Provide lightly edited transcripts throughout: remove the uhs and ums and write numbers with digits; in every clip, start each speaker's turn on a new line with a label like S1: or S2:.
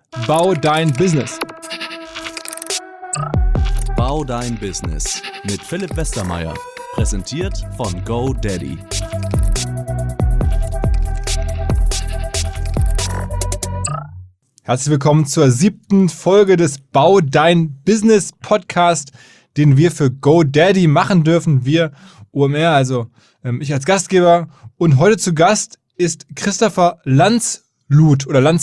S1: Bau dein Business.
S2: Bau dein Business mit Philipp Westermeier. Präsentiert von GoDaddy.
S1: Herzlich willkommen zur 7. Folge des Bau dein Business Podcast, den wir für GoDaddy machen dürfen. Wir OMR, also ich als Gastgeber. Und heute zu Gast ist Christopher Landslot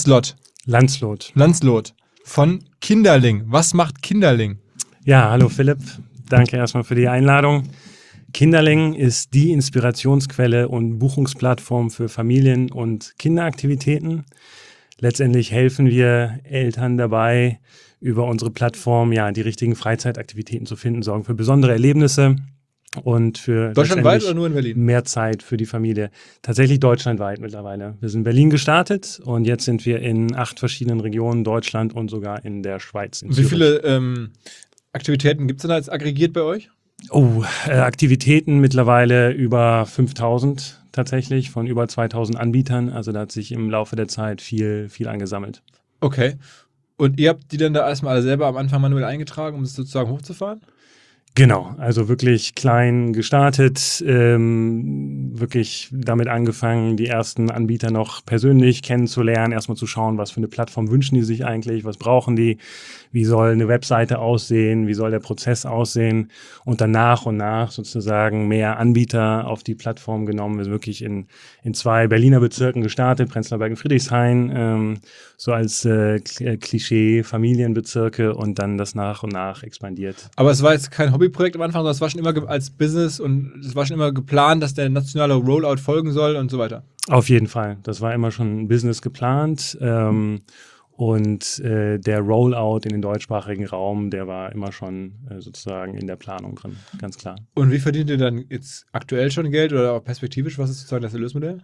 S1: von Kinderling. Was macht Kinderling?
S3: Ja, hallo Philipp. Danke erstmal für die Einladung. Kinderling ist die Inspirationsquelle und Buchungsplattform für Familien- und Kinderaktivitäten. Letztendlich helfen wir Eltern dabei, über unsere Plattform die richtigen Freizeitaktivitäten zu finden, sorgen für besondere Erlebnisse und für
S1: Deutschlandweit oder nur in Berlin?
S3: Mehr Zeit für die Familie. Tatsächlich deutschlandweit mittlerweile. Wir sind in Berlin gestartet und jetzt sind wir in 8 verschiedenen Regionen, Deutschland und sogar in der Schweiz.
S1: Wie viele Aktivitäten gibt es denn als aggregiert bei euch?
S3: Aktivitäten mittlerweile über 5000 tatsächlich von über 2000 Anbietern. Also da hat sich im Laufe der Zeit viel angesammelt.
S1: Okay. Und ihr habt die dann da erstmal alle selber am Anfang manuell eingetragen, um es sozusagen hochzufahren?
S3: Genau, also wirklich klein gestartet, wirklich damit angefangen, die ersten Anbieter noch persönlich kennenzulernen, erstmal zu schauen, was für eine Plattform wünschen die sich eigentlich, was brauchen die, wie soll eine Webseite aussehen, wie soll der Prozess aussehen und dann nach und nach sozusagen mehr Anbieter auf die Plattform genommen. Wir sind wirklich in 2 Berliner Bezirken gestartet, Prenzlauer Berg und Friedrichshain, so als Klischee Familienbezirke und dann das nach und nach expandiert.
S1: Aber es war jetzt kein Hobbyprojekt am Anfang, sondern es war schon immer als Business und es war schon immer geplant, dass der nationale Rollout folgen soll und so weiter.
S3: Auf jeden Fall. Das war immer schon ein Business geplant. Und der Rollout in den deutschsprachigen Raum, der war immer schon sozusagen in der Planung drin, ganz klar.
S1: Und wie verdient ihr dann jetzt aktuell schon Geld oder auch perspektivisch? Was ist sozusagen das Erlösmodell?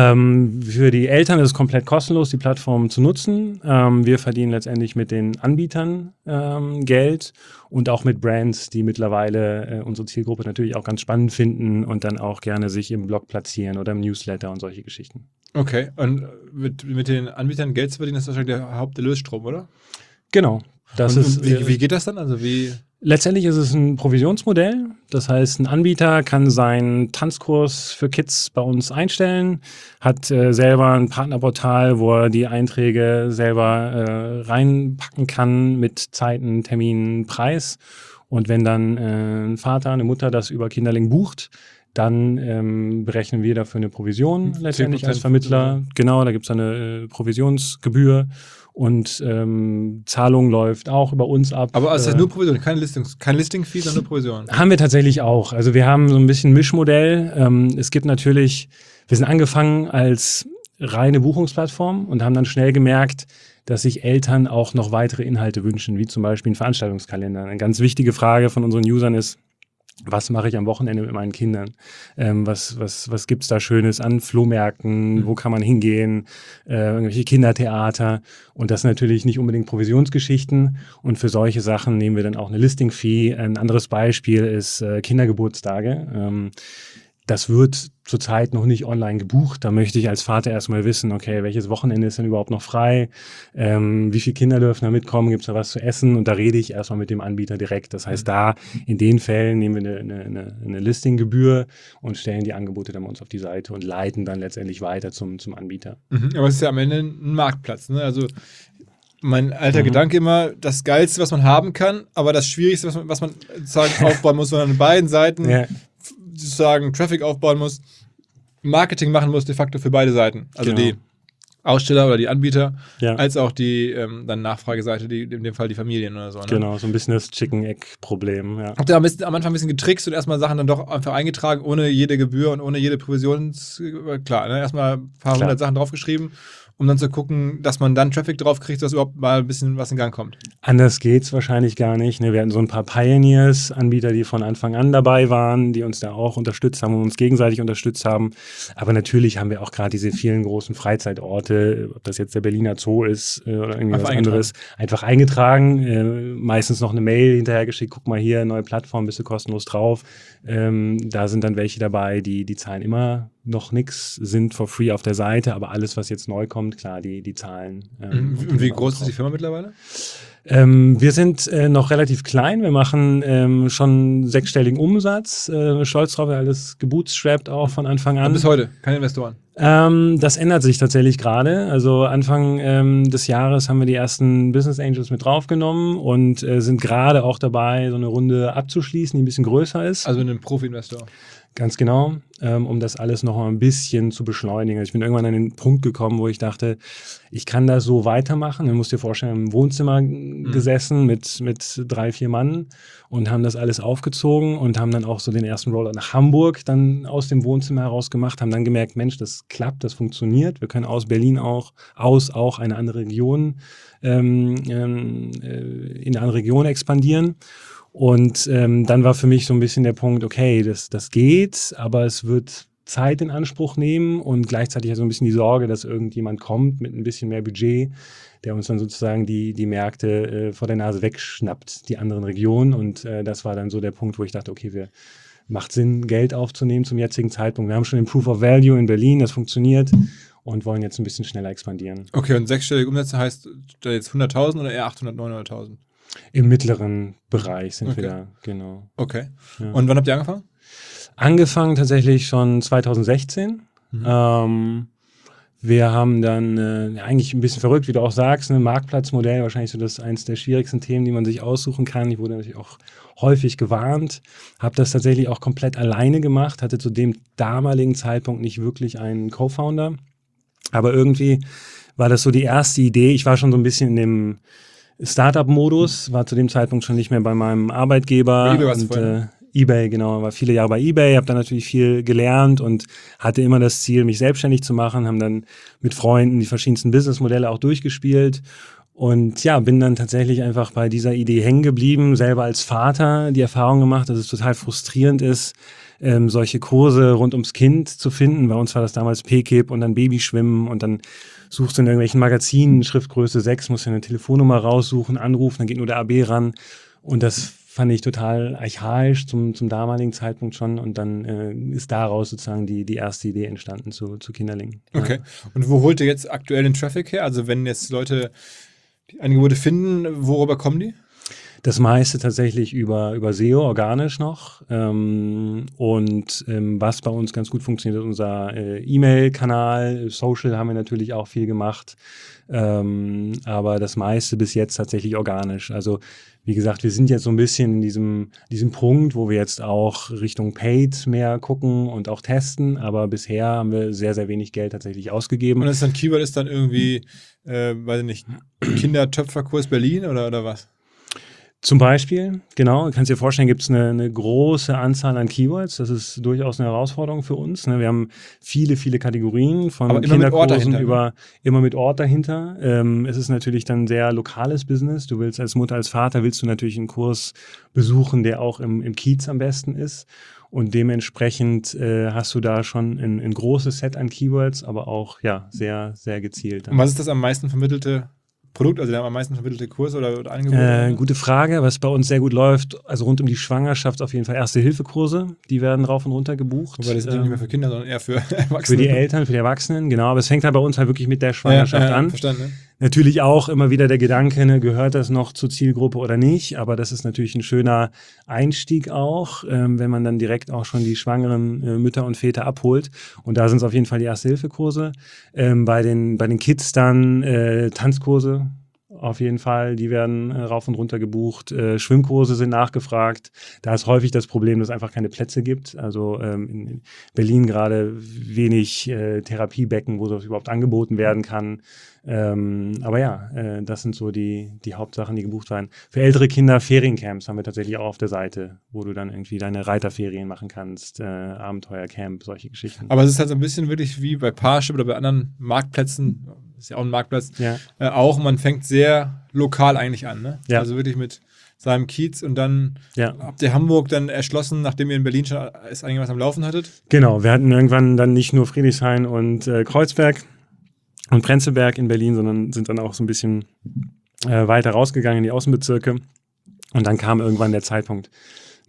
S3: Für die Eltern ist es komplett kostenlos, die Plattform zu nutzen. Wir verdienen letztendlich mit den Anbietern Geld und auch mit Brands, die mittlerweile unsere Zielgruppe natürlich auch ganz spannend finden und dann auch gerne sich im Blog platzieren oder im Newsletter und solche Geschichten.
S1: Okay, und mit den Anbietern Geld zu verdienen, ist wahrscheinlich der Haupterlösstrom, oder?
S3: Genau.
S1: Wie geht das dann?
S3: Letztendlich ist es ein Provisionsmodell. Das heißt, ein Anbieter kann seinen Tanzkurs für Kids bei uns einstellen, hat selber ein Partnerportal, wo er die Einträge selber reinpacken kann mit Zeiten, Terminen, Preis. Und wenn dann ein Vater, eine Mutter das über Kinderling bucht, dann berechnen wir dafür eine Provision letztendlich als Vermittler. Genau, da gibt es eine Provisionsgebühr und Zahlung läuft auch über uns ab.
S1: Aber es ist nur Provision, kein Listing-Fee, sondern nur Provision.
S3: Haben wir tatsächlich auch. Also wir haben so ein bisschen Mischmodell. Es gibt natürlich, wir sind angefangen als reine Buchungsplattform und haben dann schnell gemerkt, dass sich Eltern auch noch weitere Inhalte wünschen, wie zum Beispiel einen Veranstaltungskalender. Eine ganz wichtige Frage von unseren Usern ist, was mache ich am Wochenende mit meinen Kindern? Was gibt's da Schönes an Flohmärkten? Wo kann man hingehen? Irgendwelche Kindertheater. Und das natürlich nicht unbedingt Provisionsgeschichten. Und für solche Sachen nehmen wir dann auch eine Listing-Fee. Ein anderes Beispiel ist Kindergeburtstage. Das wird zurzeit noch nicht online gebucht. Da möchte ich als Vater erstmal wissen, okay, welches Wochenende ist denn überhaupt noch frei? Wie viele Kinder dürfen da mitkommen? Gibt es da was zu essen? Und da rede ich erstmal mit dem Anbieter direkt. Das heißt, in den Fällen nehmen wir eine Listinggebühr und stellen die Angebote dann bei uns auf die Seite und leiten dann letztendlich weiter zum Anbieter.
S1: Aber es ist ja am Ende ein Marktplatz, ne? Also mein alter Gedanke immer, das Geilste, was man haben kann, aber das Schwierigste, was man sozusagen aufbauen muss, sondern an beiden Seiten sozusagen Traffic aufbauen muss, Marketing machen muss de facto für beide Seiten. Also die Aussteller oder die Anbieter, als auch die dann Nachfrageseite, die in dem Fall die Familien oder so. Ne?
S3: Genau, so ein bisschen das Chicken-Egg-Problem. Ja.
S1: Habt ihr am Anfang ein bisschen getrickst und erstmal Sachen dann doch einfach eingetragen, ohne jede Gebühr und ohne jede Klar, ne? Erstmal ein paar hundert Sachen draufgeschrieben, um dann zu gucken, dass man dann Traffic drauf kriegt, dass überhaupt mal ein bisschen was in Gang kommt.
S3: Anders geht's wahrscheinlich gar nicht. Ne? Wir hatten so ein paar Pioneers, Anbieter, die von Anfang an dabei waren, die uns da auch unterstützt haben und uns gegenseitig unterstützt haben. Aber natürlich haben wir auch gerade diese vielen großen Freizeitorte, ob das jetzt der Berliner Zoo ist oder irgendwie was anderes, einfach eingetragen. Meistens noch eine Mail hinterhergeschickt, guck mal hier, neue Plattform, bist du kostenlos drauf. Da sind dann welche dabei, die zahlen immer noch nichts, sind for free auf der Seite, aber alles, was jetzt neu kommt, klar, die Zahlen.
S1: Und wie groß ist die Firma mittlerweile?
S3: Wir sind noch relativ klein. Wir machen schon 6-stelligen Umsatz. Stolz drauf, alles gebootstrapped auch von Anfang an.
S1: Aber bis heute, keine Investoren?
S3: Das ändert sich tatsächlich gerade. Also Anfang des Jahres haben wir die ersten Business Angels mit draufgenommen und sind gerade auch dabei, so eine Runde abzuschließen, die ein bisschen größer ist.
S1: Also einen Profi-Investor?
S3: Ganz genau, um das alles noch mal ein bisschen zu beschleunigen. Also ich bin irgendwann an den Punkt gekommen, wo ich dachte, ich kann das so weitermachen. Du musst dir vorstellen, im Wohnzimmer gesessen mit 3-4 Mann und haben das alles aufgezogen und haben dann auch so den ersten Rollout nach Hamburg dann aus dem Wohnzimmer heraus gemacht, haben dann gemerkt, Mensch, das klappt, das funktioniert. Wir können aus Berlin auch eine andere Region, in eine andere Region expandieren. Und dann war für mich so ein bisschen der Punkt, okay, das geht, aber es wird Zeit in Anspruch nehmen und gleichzeitig so ein bisschen die Sorge, dass irgendjemand kommt mit ein bisschen mehr Budget, der uns dann sozusagen die Märkte vor der Nase wegschnappt, die anderen Regionen. Und das war dann so der Punkt, wo ich dachte, okay, macht Sinn, Geld aufzunehmen zum jetzigen Zeitpunkt. Wir haben schon den Proof of Value in Berlin, das funktioniert und wollen jetzt ein bisschen schneller expandieren.
S1: Okay, und 6-stellige Umsätze heißt da jetzt 100.000 oder eher 800.000, 900.000?
S3: Im mittleren Bereich sind wir da, genau.
S1: Okay.
S3: Ja.
S1: Und wann habt ihr angefangen?
S3: Angefangen tatsächlich schon 2016. Wir haben dann eigentlich ein bisschen verrückt, wie du auch sagst, ein Marktplatzmodell, wahrscheinlich so das eins der schwierigsten Themen, die man sich aussuchen kann. Ich wurde natürlich auch häufig gewarnt, habe das tatsächlich auch komplett alleine gemacht, hatte zu dem damaligen Zeitpunkt nicht wirklich einen Co-Founder. Aber irgendwie war das so die erste Idee. Ich war schon so ein bisschen in dem Startup-Modus, war zu dem Zeitpunkt schon nicht mehr bei meinem Arbeitgeber. eBay, genau, war viele Jahre bei eBay, habe dann natürlich viel gelernt und hatte immer das Ziel, mich selbstständig zu machen, haben dann mit Freunden die verschiedensten Businessmodelle auch durchgespielt und ja, bin dann tatsächlich einfach bei dieser Idee hängen geblieben, selber als Vater die Erfahrung gemacht, dass es total frustrierend ist, solche Kurse rund ums Kind zu finden. Bei uns war das damals PKIP und dann Babyschwimmen und dann suchst du in irgendwelchen Magazinen, Schriftgröße 6, musst du eine Telefonnummer raussuchen, anrufen, dann geht nur der AB ran. Und das fand ich total archaisch zum damaligen Zeitpunkt schon. Und dann ist daraus sozusagen die erste Idee entstanden zu Kinderling.
S1: Okay. Und wo holt ihr jetzt aktuell den Traffic her? Also wenn jetzt Leute die Angebote finden, worüber kommen die?
S3: Das meiste tatsächlich über SEO, organisch noch. Was bei uns ganz gut funktioniert, ist unser E-Mail-Kanal. Social haben wir natürlich auch viel gemacht. Aber das meiste bis jetzt tatsächlich organisch. Also wie gesagt, wir sind jetzt so ein bisschen in diesem Punkt, wo wir jetzt auch Richtung Paid mehr gucken und auch testen. Aber bisher haben wir sehr, sehr wenig Geld tatsächlich ausgegeben.
S1: Und das dann Keyword ist dann irgendwie, weiß ich nicht, Kindertöpferkurs Berlin oder was?
S3: Zum Beispiel, genau, du kannst dir vorstellen, gibt es eine große Anzahl an Keywords. Das ist durchaus eine Herausforderung für uns. Wir haben viele, viele Kategorien von Kinderkursen über immer mit Ort dahinter. Es ist natürlich dann ein sehr lokales Business. Du willst als Mutter, als Vater, willst du natürlich einen Kurs besuchen, der auch im Kiez am besten ist. Und dementsprechend hast du da schon ein großes Set an Keywords, aber auch ja sehr, sehr gezielt.
S1: Und was ist das am meisten vermittelte Produkt, also der am meisten vermittelte Kurs oder Angebote?
S3: Gute Frage, was bei uns sehr gut läuft, also rund um die Schwangerschaft auf jeden Fall Erste-Hilfe-Kurse, die werden rauf und runter gebucht.
S1: Wobei das sind nicht mehr für Kinder, sondern eher für Erwachsene.
S3: Für die Eltern, für die Erwachsenen, genau, aber es fängt halt bei uns halt wirklich mit der Schwangerschaft an.
S1: Verstanden, ne?
S3: Natürlich auch immer wieder der Gedanke, gehört das noch zur Zielgruppe oder nicht, aber das ist natürlich ein schöner Einstieg auch, wenn man dann direkt auch schon die schwangeren Mütter und Väter abholt und da sind es auf jeden Fall die Erste-Hilfe-Kurse. Bei den Kids dann Tanzkurse, auf jeden Fall, die werden rauf und runter gebucht. Schwimmkurse sind nachgefragt. Da ist häufig das Problem, dass es einfach keine Plätze gibt. Also in Berlin gerade wenig Therapiebecken, wo das überhaupt angeboten werden kann. Aber ja, das sind so die Hauptsachen, die gebucht werden. Für ältere Kinder Feriencamps haben wir tatsächlich auch auf der Seite, wo du dann irgendwie deine Reiterferien machen kannst, Abenteuercamp, solche Geschichten.
S1: Aber es ist halt so ein bisschen wirklich wie bei Parship oder bei anderen Marktplätzen, ist ja auch ein Marktplatz, auch man fängt sehr lokal eigentlich an, ne? Ja. Also wirklich mit seinem Kiez und dann habt ihr Hamburg dann erschlossen, nachdem ihr in Berlin schon eigentlich was am Laufen hattet? Genau, wir hatten irgendwann dann nicht nur Friedrichshain und Kreuzberg und Prenzlberg in Berlin, sondern sind dann auch so ein bisschen weiter rausgegangen in die Außenbezirke und dann kam irgendwann der Zeitpunkt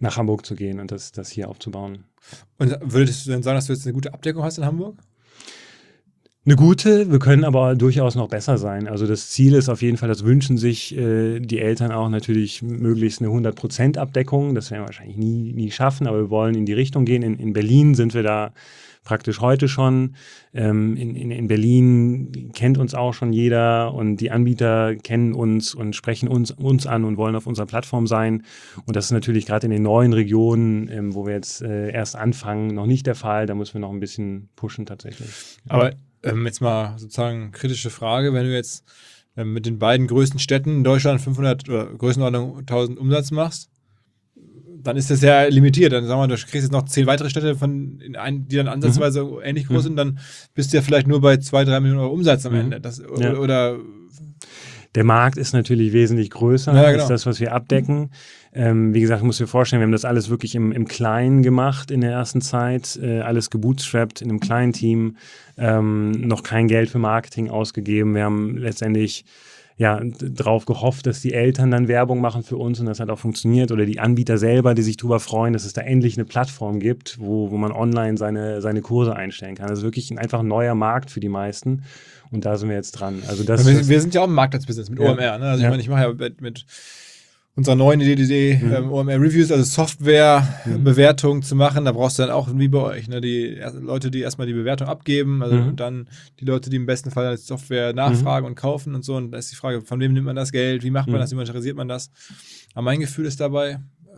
S3: nach Hamburg zu gehen und das hier aufzubauen.
S1: Und würdest du denn sagen, dass du jetzt eine gute Abdeckung hast in Hamburg?
S3: Eine gute, wir können aber durchaus noch besser sein. Also das Ziel ist auf jeden Fall, das wünschen sich die Eltern auch natürlich möglichst eine 100% Abdeckung. Das werden wir wahrscheinlich nie schaffen, aber wir wollen in die Richtung gehen. In Berlin sind wir da praktisch heute schon. In Berlin kennt uns auch schon jeder und die Anbieter kennen uns und sprechen uns an und wollen auf unserer Plattform sein. Und das ist natürlich gerade in den neuen Regionen, wo wir jetzt erst anfangen, noch nicht der Fall. Da müssen wir noch ein bisschen pushen tatsächlich.
S1: Aber jetzt mal sozusagen kritische Frage, wenn du jetzt mit den beiden größten Städten in Deutschland 500 oder Größenordnung 1000 Umsatz machst, dann ist das ja limitiert. Dann sagen wir, du kriegst jetzt noch 10 weitere Städte, die dann ansatzweise ähnlich groß sind, dann bist du ja vielleicht nur bei 2-3 Millionen Euro Umsatz am Ende. Oder
S3: der Markt ist natürlich wesentlich größer als das, was wir abdecken. Wie gesagt, ich muss mir vorstellen, wir haben das alles wirklich im Kleinen gemacht in der ersten Zeit, alles gebootstrapped in einem kleinen Team, noch kein Geld für Marketing ausgegeben. Wir haben letztendlich drauf gehofft, dass die Eltern dann Werbung machen für uns und das hat auch funktioniert oder die Anbieter selber, die sich darüber freuen, dass es da endlich eine Plattform gibt, wo man online seine Kurse einstellen kann. Das ist wirklich einfach ein neuer Markt für die meisten und da sind wir jetzt dran. Also
S1: wir sind ja auch im Marktplatzbusiness mit OMR. Ne? Also ich mache ja mit unserer neuen Idee, OMR-Reviews, also Software-Bewertung zu machen, da brauchst du dann auch, wie bei euch, ne, die Leute, die erstmal die Bewertung abgeben, also und dann die Leute, die im besten Fall die Software nachfragen und kaufen und so. Und da ist die Frage, von wem nimmt man das Geld, wie macht man das, wie monetarisiert man das? Aber mein Gefühl ist dabei,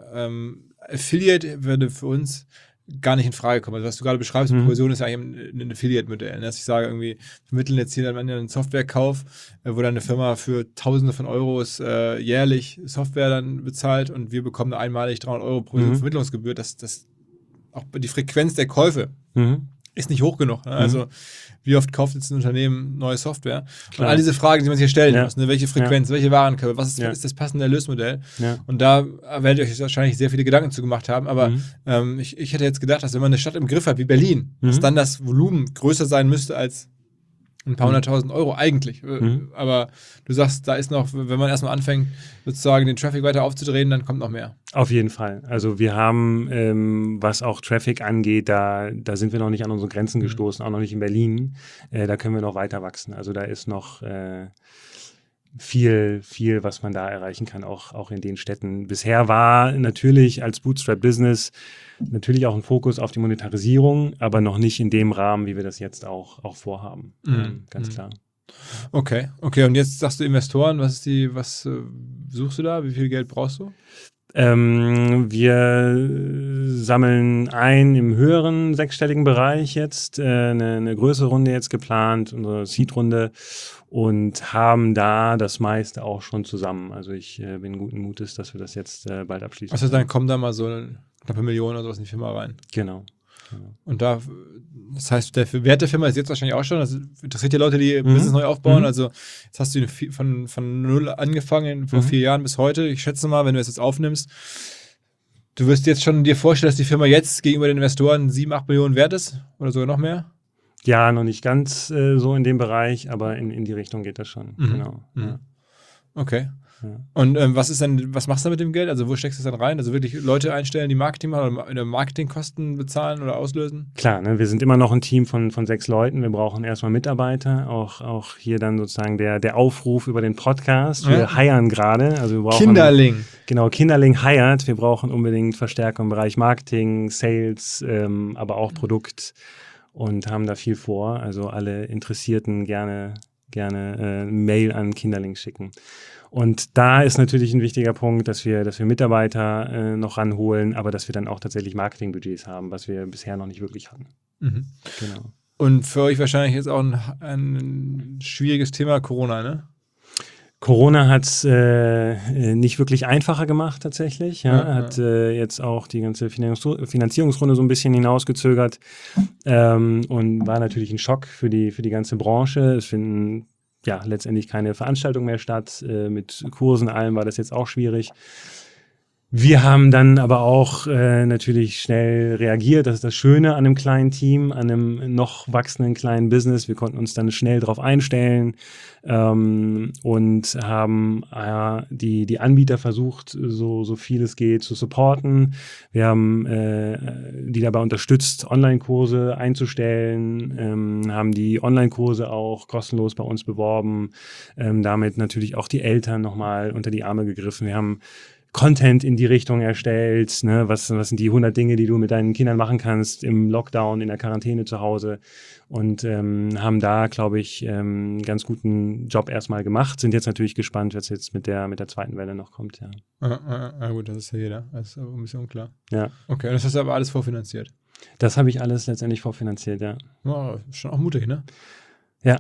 S1: Affiliate würde für uns gar nicht in Frage kommen. Also was du gerade beschreibst, Provision ist ja eigentlich ein Affiliate-Modell. Dass ich sage, irgendwie vermitteln jetzt hier dann einen Softwarekauf, wo dann eine Firma für Tausende von Euros jährlich Software dann bezahlt und wir bekommen einmalig 300 Euro pro Vermittlungsgebühr. Das auch die Frequenz der Käufe ist nicht hoch genug. Ne? Also wie oft kauft jetzt ein Unternehmen neue Software? Klar. Und all diese Fragen, die man sich hier stellen muss. Ne? Welche Frequenz, welche Warenkörbe, was ist das passende Erlösmodell? Ja. Und da werdet ihr euch wahrscheinlich sehr viele Gedanken zu gemacht haben. Aber ich hätte jetzt gedacht, dass wenn man eine Stadt im Griff hat wie Berlin, dass dann das Volumen größer sein müsste als ein paar 100.000 Euro eigentlich. Aber du sagst, da ist noch, wenn man erstmal anfängt, sozusagen den Traffic weiter aufzudrehen, dann kommt noch mehr.
S3: Auf jeden Fall. Also wir haben, was auch Traffic angeht, da sind wir noch nicht an unsere Grenzen gestoßen, auch noch nicht in Berlin. Da können wir noch weiter wachsen. Also da ist noch viel, was man da erreichen kann, auch in den Städten. Bisher war natürlich als Bootstrap-Business natürlich auch ein Fokus auf die Monetarisierung, aber noch nicht in dem Rahmen, wie wir das jetzt auch vorhaben. Ganz klar.
S1: Okay. Und jetzt sagst du Investoren, was suchst du da? Wie viel Geld brauchst du?
S3: Wir sammeln ein im höheren sechsstelligen Bereich jetzt, eine größere Runde jetzt geplant, unsere Seed-Runde, und haben da das meiste auch schon zusammen. Also ich bin guten Mutes, dass wir das jetzt bald abschließen.
S1: Also dann kommen da mal so eine knappe Million oder sowas in die Firma rein.
S3: Genau.
S1: Und das heißt, der Wert der Firma ist jetzt wahrscheinlich auch schon, das interessiert ja Leute, die ihr Business neu aufbauen. Also jetzt hast du von null angefangen, vor 4 Jahren bis heute. Ich schätze mal, wenn du es jetzt aufnimmst, du wirst jetzt schon dir vorstellen, dass die Firma jetzt gegenüber den Investoren 7-8 Millionen wert ist oder sogar noch mehr?
S3: Ja, noch nicht ganz so in dem Bereich, aber in die Richtung geht das schon. Genau. Ja.
S1: Okay. Ja. Und was machst du mit dem Geld? Also wo steckst du es dann rein? Also wirklich Leute einstellen, die Marketing machen oder Marketingkosten bezahlen oder auslösen?
S3: Klar, ne? Wir sind immer noch ein Team von 6 Leuten. Wir brauchen erstmal Mitarbeiter. Auch hier dann sozusagen der Aufruf über den Podcast. Wir hiren gerade. Also wir brauchen
S1: Kinderling.
S3: Genau, Kinderling hired. Wir brauchen unbedingt Verstärkung im Bereich Marketing, Sales, aber auch Produkt und haben da viel vor. Also alle Interessierten gerne Mail an Kinderling schicken. Und da ist natürlich ein wichtiger Punkt, dass wir Mitarbeiter noch ranholen, aber dass wir dann auch tatsächlich Marketingbudgets haben, was wir bisher noch nicht wirklich hatten. Genau.
S1: Und für euch wahrscheinlich jetzt auch ein schwieriges Thema Corona, ne?
S3: Corona hat es nicht wirklich einfacher gemacht tatsächlich. Hat jetzt auch die ganze Finanzierungsrunde so ein bisschen hinausgezögert und war natürlich ein Schock für die ganze Branche. Es finden letztendlich keine Veranstaltungen mehr statt. Mit Kursen allem war das jetzt auch schwierig. Wir haben dann aber auch natürlich schnell reagiert. Das ist das Schöne an einem kleinen Team, an einem noch wachsenden kleinen Business. Wir konnten uns dann schnell darauf einstellen und haben die Anbieter versucht, so viel es geht zu supporten. Wir haben die dabei unterstützt, Online-Kurse einzustellen, haben die Online-Kurse auch kostenlos bei uns beworben, damit natürlich auch die Eltern nochmal unter die Arme gegriffen. Wir haben Content in die Richtung erstellt, ne? Was sind die 100 Dinge, die du mit deinen Kindern machen kannst im Lockdown, in der Quarantäne zu Hause und haben da, glaube ich, einen ganz guten Job erstmal gemacht, sind jetzt natürlich gespannt, was jetzt mit der zweiten Welle noch kommt. Ja.
S1: Gut, das ist ja jeder, das ist ein bisschen unklar.
S3: Ja.
S1: Okay, das hast du aber alles vorfinanziert?
S3: Das habe ich alles letztendlich vorfinanziert, ja.
S1: Oh, schon auch mutig, ne?
S3: Ja.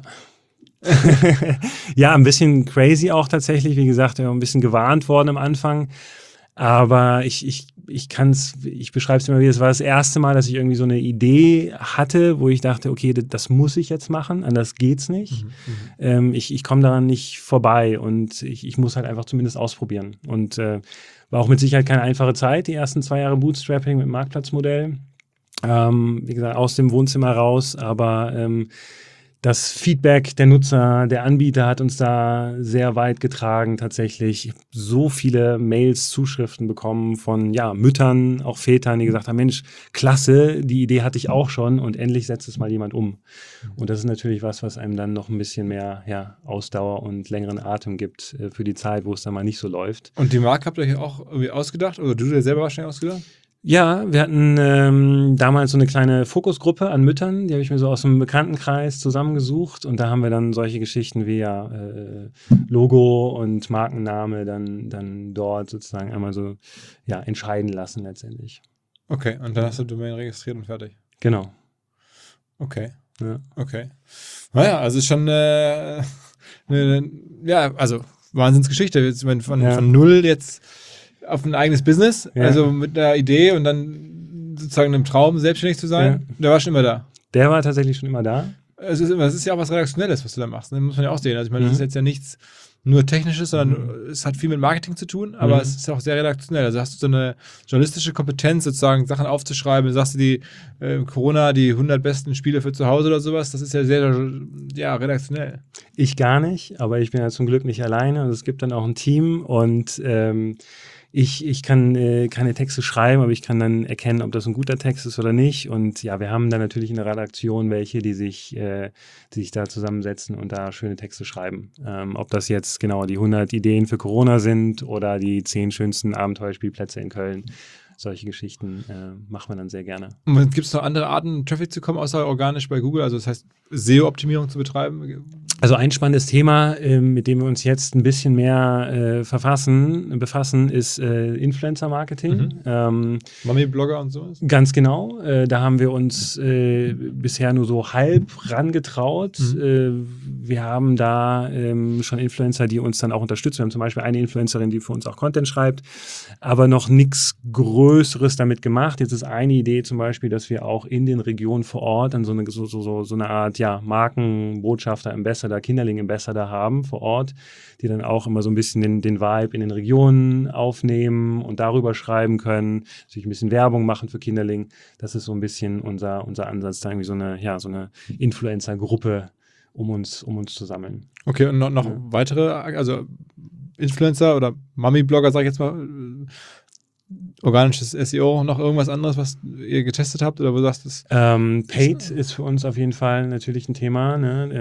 S3: Ja, ein bisschen crazy auch tatsächlich. Wie gesagt, ein bisschen gewarnt worden am Anfang. Aber ich beschreibe es immer wieder, es war das erste Mal, dass ich irgendwie so eine Idee hatte, wo ich dachte, okay, das muss ich jetzt machen, anders geht's nicht. Ich komme daran nicht vorbei und ich muss halt einfach zumindest ausprobieren. Und war auch mit Sicherheit keine einfache Zeit, die ersten 2 Jahre Bootstrapping mit Marktplatzmodell. Wie gesagt, aus dem Wohnzimmer raus, aber das Feedback der Nutzer, der Anbieter hat uns da sehr weit getragen tatsächlich. Ich habe so viele Mails, Zuschriften bekommen von Müttern, auch Vätern, die gesagt haben, Mensch, klasse, die Idee hatte ich auch schon und endlich setzt es mal jemand um. Und das ist natürlich was einem dann noch ein bisschen mehr Ausdauer und längeren Atem gibt für die Zeit, wo es dann mal nicht so läuft.
S1: Und die Marke habt ihr euch auch irgendwie ausgedacht? Oder du dir selber wahrscheinlich ausgedacht?
S3: Ja, wir hatten damals so eine kleine Fokusgruppe an Müttern, die habe ich mir so aus dem Bekanntenkreis zusammengesucht und da haben wir dann solche Geschichten wie Logo und Markenname dann dort sozusagen einmal so entscheiden lassen letztendlich.
S1: Okay, und dann hast du Domain registriert und fertig.
S3: Genau.
S1: Okay.
S3: Ja.
S1: Okay. Naja, also ist schon also Wahnsinnsgeschichte. Von null jetzt auf ein eigenes Business, also mit einer Idee und dann sozusagen einem Traum, selbstständig zu sein, der war schon immer da.
S3: Der war tatsächlich schon immer da.
S1: Es ist ja auch was Redaktionelles, was du da machst. Das muss man ja auch sehen. Also ich meine, das ist jetzt ja nichts nur Technisches, sondern es hat viel mit Marketing zu tun, aber es ist auch sehr redaktionell. Also hast du so eine journalistische Kompetenz, sozusagen Sachen aufzuschreiben. Du sagst die Corona, die 100 besten Spiele für zu Hause oder sowas, das ist ja sehr redaktionell.
S3: Ich gar nicht, aber ich bin ja zum Glück nicht alleine. Also es gibt dann auch ein Team und ich kann keine Texte schreiben, aber ich kann dann erkennen, ob das ein guter Text ist oder nicht. Und wir haben dann natürlich in der Redaktion welche, die sich da zusammensetzen und da schöne Texte schreiben. Ob das jetzt genau die 100 Ideen für Corona sind oder die 10 schönsten Abenteuerspielplätze in Köln. Solche Geschichten machen wir dann sehr gerne.
S1: Und gibt es noch andere Arten, Traffic zu kommen, außer organisch bei Google? Also das heißt, SEO-Optimierung zu betreiben?
S3: Also ein spannendes Thema, mit dem wir uns jetzt ein bisschen mehr befassen, ist Influencer-Marketing.
S1: Mami-Blogger und sowas?
S3: Ganz genau. Da haben wir uns bisher nur so halb rangetraut. Wir haben da schon Influencer, die uns dann auch unterstützen. Wir haben zum Beispiel eine Influencerin, die für uns auch Content schreibt, aber noch nichts Größeres damit gemacht. Jetzt ist eine Idee zum Beispiel, dass wir auch in den Regionen vor Ort dann so eine Art Markenbotschafter, Ambassador, Kinderling-Ambassador haben vor Ort, die dann auch immer so ein bisschen den Vibe in den Regionen aufnehmen und darüber schreiben können, sich ein bisschen Werbung machen für Kinderling. Das ist so ein bisschen unser Ansatz, da irgendwie so eine Influencer-Gruppe um uns zu sammeln.
S1: Okay, und noch weitere, also Influencer oder Mami-Blogger, sag ich jetzt mal, organisches SEO, noch irgendwas anderes, was ihr getestet habt oder wo du sagst, das
S3: Paid ist für uns auf jeden Fall natürlich ein Thema.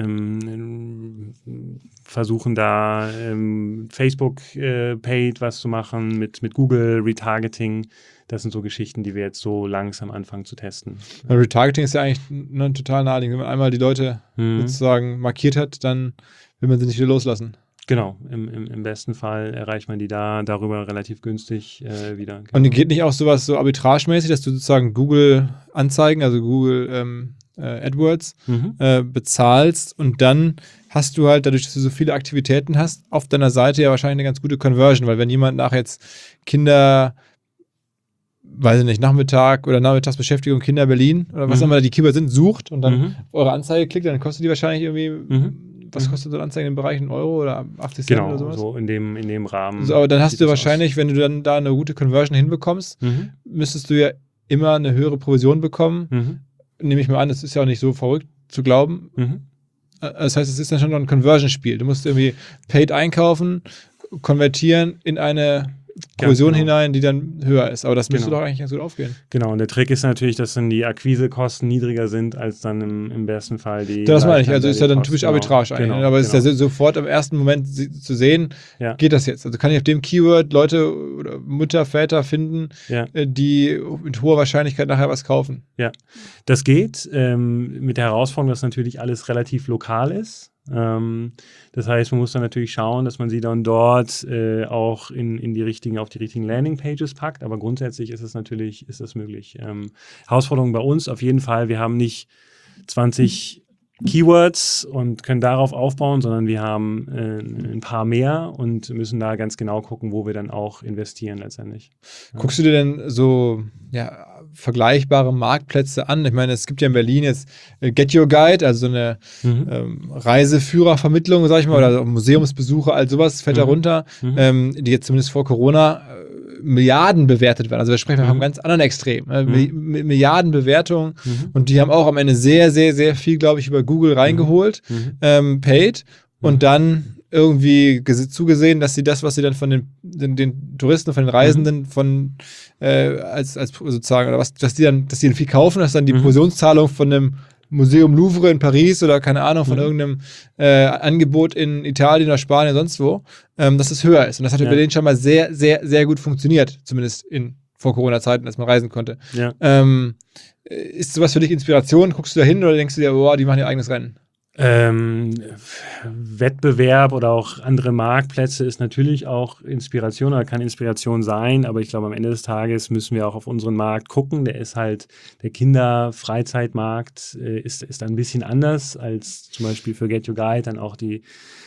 S3: Ne? Versuchen da Facebook Paid was zu machen, mit Google Retargeting. Das sind so Geschichten, die wir jetzt so langsam anfangen zu testen.
S1: Retargeting ist ja eigentlich total naheliegend. Wenn man einmal die Leute sozusagen markiert hat, dann will man sie nicht wieder loslassen.
S3: Genau, im besten Fall erreicht man die darüber relativ günstig wieder. Genau.
S1: Und geht nicht auch sowas so arbitragemäßig, dass du sozusagen Google-Anzeigen, also Google AdWords, bezahlst und dann hast du halt, dadurch, dass du so viele Aktivitäten hast, auf deiner Seite ja wahrscheinlich eine ganz gute Conversion, weil wenn jemand nach jetzt Kinder, weiß ich nicht, Nachmittagsbeschäftigung Kinder Berlin oder was auch immer die Keywords sind, sucht und dann auf eure Anzeige klickt, dann kostet die wahrscheinlich irgendwie was kostet so eine Anzeige im Bereich, 1 Euro oder 80 Cent oder sowas?
S3: Genau, so in dem Rahmen.
S1: So, aber dann hast du wahrscheinlich, wenn du dann da eine gute Conversion hinbekommst, müsstest du ja immer eine höhere Provision bekommen. Nehme ich mal an, das ist ja auch nicht so verrückt zu glauben. Das heißt, es ist dann schon noch ein Conversion-Spiel. Du musst irgendwie Paid einkaufen, konvertieren in eine Provision hinein, die dann höher ist. Aber das müsste doch eigentlich ganz gut aufgehen.
S3: Genau, und der Trick ist natürlich, dass dann die Akquisekosten niedriger sind, als dann im besten Fall die...
S1: Das meine ich, also ist ja dann typisch Arbitrage eigentlich. Aber es ist ja sofort im ersten Moment zu sehen, geht das jetzt? Also kann ich auf dem Keyword Leute oder Mütter, Väter finden, die mit hoher Wahrscheinlichkeit nachher was kaufen?
S3: Ja, das geht mit der Herausforderung, dass natürlich alles relativ lokal ist. Das heißt, man muss dann natürlich schauen, dass man sie dann dort auch auf die richtigen Landingpages packt, aber grundsätzlich ist das möglich. Herausforderung bei uns auf jeden Fall, wir haben nicht 20 Keywords und können darauf aufbauen, sondern wir haben ein paar mehr und müssen da ganz genau gucken, wo wir dann auch investieren letztendlich.
S1: Guckst du dir denn so vergleichbare Marktplätze an? Ich meine, es gibt ja in Berlin jetzt Get Your Guide, also so eine Reiseführervermittlung, sag ich mal, oder Museumsbesuche, all sowas fällt da runter, die jetzt zumindest vor Corona Milliarden bewertet werden. Also wir sprechen von einem ganz anderen Extrem. Milliarden Bewertungen und die haben auch am Ende sehr, sehr, sehr viel, glaube ich, über Google reingeholt, paid und dann irgendwie zugesehen, dass sie das, was sie dann von den Touristen, von den Reisenden, als sozusagen, oder dass die dann viel kaufen, dass dann die Provisionszahlung von einem Museum Louvre in Paris oder keine Ahnung, von irgendeinem Angebot in Italien oder Spanien, sonst wo, dass es höher ist. Und das hat bei denen schon mal sehr, sehr, sehr gut funktioniert, zumindest vor Corona-Zeiten, als man reisen konnte. Ja. Ist sowas für dich Inspiration? Guckst du da hin oder denkst du dir, boah, die machen ihr eigenes Rennen?
S3: Wettbewerb oder auch andere Marktplätze ist natürlich auch Inspiration oder kann Inspiration sein, aber ich glaube, am Ende des Tages müssen wir auch auf unseren Markt gucken. Der ist halt, der Kinder-Freizeitmarkt ist ein bisschen anders als zum Beispiel für Get Your Guide, dann auch die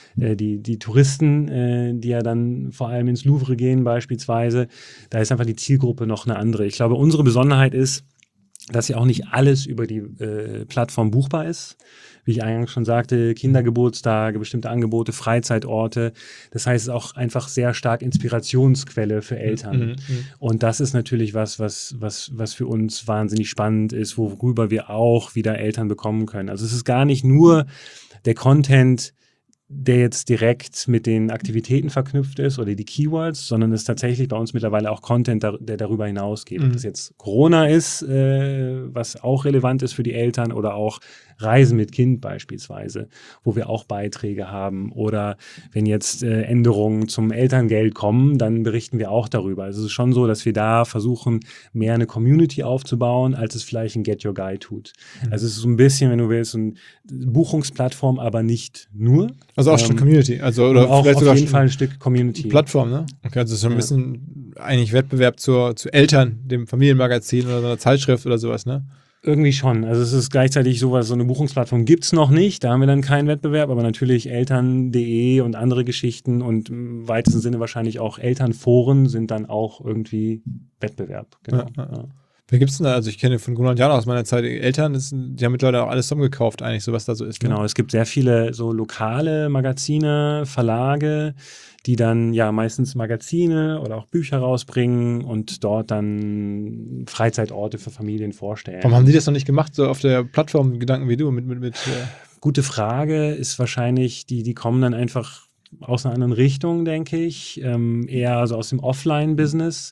S3: Touristen, die ja dann vor allem ins Louvre gehen beispielsweise. Da ist einfach die Zielgruppe noch eine andere. Ich glaube, unsere Besonderheit ist, dass ja auch nicht alles über die Plattform buchbar ist. Wie ich eingangs schon sagte, Kindergeburtstage, bestimmte Angebote, Freizeitorte. Das heißt, es ist auch einfach sehr stark Inspirationsquelle für Eltern. Und das ist natürlich was für uns wahnsinnig spannend ist, worüber wir auch wieder Eltern bekommen können. Also es ist gar nicht nur der Content, der jetzt direkt mit den Aktivitäten verknüpft ist oder die Keywords, sondern es ist tatsächlich bei uns mittlerweile auch Content, der darüber hinausgeht. Ob das jetzt Corona ist, was auch relevant ist für die Eltern oder auch Reisen mit Kind beispielsweise, wo wir auch Beiträge haben oder wenn jetzt Änderungen zum Elterngeld kommen, dann berichten wir auch darüber. Also es ist schon so, dass wir da versuchen, mehr eine Community aufzubauen, als es vielleicht ein Get Your Guide tut. Also es ist so ein bisschen, wenn du willst, eine Buchungsplattform, aber nicht nur.
S1: Also auch ein Stück Community. Also, oder
S3: auch
S1: vielleicht
S3: auf
S1: sogar
S3: jeden Fall ein Stück Community.
S1: Plattform, ne? Okay, also so ein bisschen eigentlich Wettbewerb zu Eltern, dem Familienmagazin oder so einer Zeitschrift oder sowas, ne?
S3: Irgendwie schon. Also es ist gleichzeitig sowas, so eine Buchungsplattform gibt es noch nicht, da haben wir dann keinen Wettbewerb, aber natürlich Eltern.de und andere Geschichten und im weitesten Sinne wahrscheinlich auch Elternforen sind dann auch irgendwie Wettbewerb. Genau. Ja.
S1: Wer gibt's denn da? Also ich kenne von Gunnar und Jana aus meiner Zeit Eltern, die haben mittlerweile auch alles zusammengekauft eigentlich, so was da so ist.
S3: Genau, es gibt sehr viele so lokale Magazine, Verlage, die dann ja meistens Magazine oder auch Bücher rausbringen und dort dann Freizeitorte für Familien vorstellen.
S1: Warum haben die das noch nicht gemacht, so auf der Plattform Gedanken wie du?
S3: Gute Frage, ist wahrscheinlich, die kommen dann einfach aus einer anderen Richtung, denke ich, eher so aus dem Offline-Business.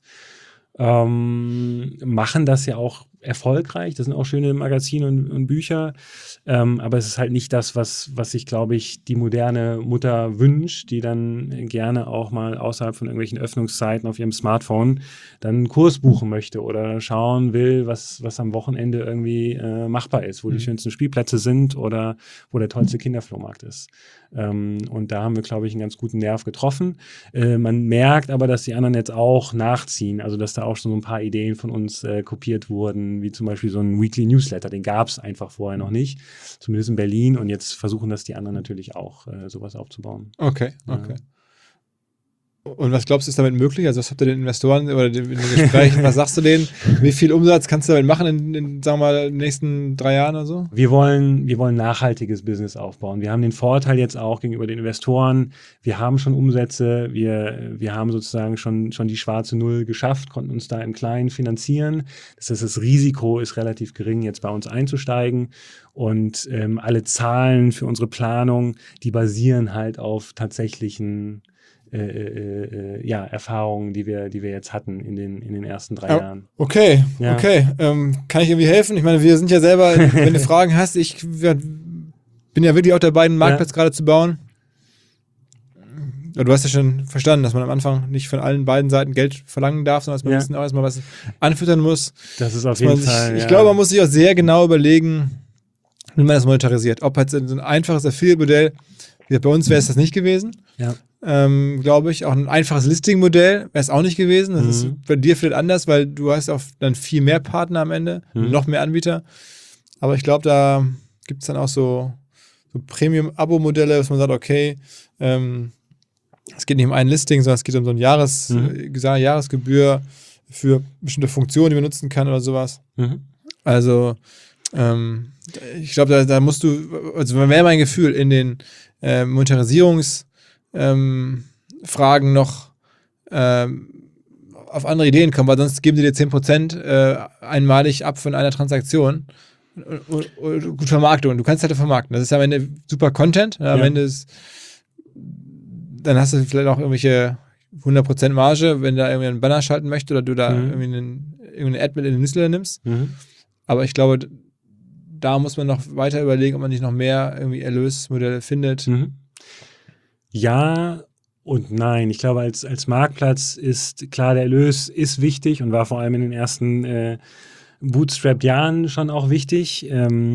S3: Machen das ja auch erfolgreich. Das sind auch schöne Magazine und Bücher. Aber es ist halt nicht das, was sich, glaube ich, die moderne Mutter wünscht, die dann gerne auch mal außerhalb von irgendwelchen Öffnungszeiten auf ihrem Smartphone dann einen Kurs buchen möchte oder schauen will, was am Wochenende irgendwie machbar ist, wo die schönsten Spielplätze sind oder wo der tollste Kinderflohmarkt ist. Und da haben wir, glaube ich, einen ganz guten Nerv getroffen. Man merkt aber, dass die anderen jetzt auch nachziehen, also dass da auch schon so ein paar Ideen von uns kopiert wurden, wie zum Beispiel so ein Weekly Newsletter, den gab es einfach vorher noch nicht, zumindest in Berlin, und jetzt versuchen das die anderen natürlich auch, sowas aufzubauen.
S1: Okay. Und was glaubst du, ist damit möglich? Also was habt ihr den Investoren oder in den Gesprächen, was sagst du denen? Wie viel Umsatz kannst du damit machen in sagen wir mal, den nächsten 3 Jahren oder so?
S3: Wir wollen nachhaltiges Business aufbauen. Wir haben den Vorteil jetzt auch gegenüber den Investoren. Wir haben schon Umsätze. Wir haben sozusagen schon die schwarze Null geschafft, konnten uns da im Kleinen finanzieren. Das heißt, das Risiko ist relativ gering, jetzt bei uns einzusteigen. Und alle Zahlen für unsere Planung, die basieren halt auf tatsächlichen Erfahrungen, die wir jetzt hatten in den ersten 3 Jahren.
S1: Okay. Kann ich irgendwie helfen? Ich meine, wir sind ja selber, wenn du Fragen hast, ich bin ja wirklich auch dabei, einen Marktplatz gerade zu bauen. Du hast ja schon verstanden, dass man am Anfang nicht von allen beiden Seiten Geld verlangen darf, sondern dass man ein bisschen auch erstmal was anfüttern muss.
S3: Das ist auf jeden Fall.
S1: Ich glaube, man muss sich auch sehr genau überlegen, wie man das monetarisiert. Ob halt so ein einfaches Affiliate-Modell, bei uns wäre es das nicht gewesen.
S3: Ja.
S1: Glaube ich. Auch ein einfaches Listing-Modell wäre es auch nicht gewesen. Das ist bei dir vielleicht anders, weil du hast auch dann viel mehr Partner am Ende, noch mehr Anbieter. Aber ich glaube, da gibt es dann auch so Premium-Abo-Modelle, dass man sagt, okay, es geht nicht um ein Listing, sondern es geht um so eine Jahresgebühr für bestimmte Funktionen, die man nutzen kann oder sowas. Also ich glaube, da musst du, also wäre mein Gefühl, in den Monetarisierungsfragen noch auf andere Ideen kommen, weil sonst geben sie dir 10% einmalig ab von einer Transaktion. Und gut Vermarktung. Du kannst halt vermarkten. Das ist am Ende super Content. Am Ende dann hast du vielleicht auch irgendwelche 100% Marge, wenn da irgendwie einen Banner schalten möchtest oder du da irgendwie irgendeine Ad mit in den Newsletter nimmst. Aber ich glaube, da muss man noch weiter überlegen, ob man nicht noch mehr irgendwie Erlösmodelle findet.
S3: Ja und nein. Ich glaube, als Marktplatz ist klar, der Erlös ist wichtig und war vor allem in den ersten Bootstrapped-Jahren schon auch wichtig.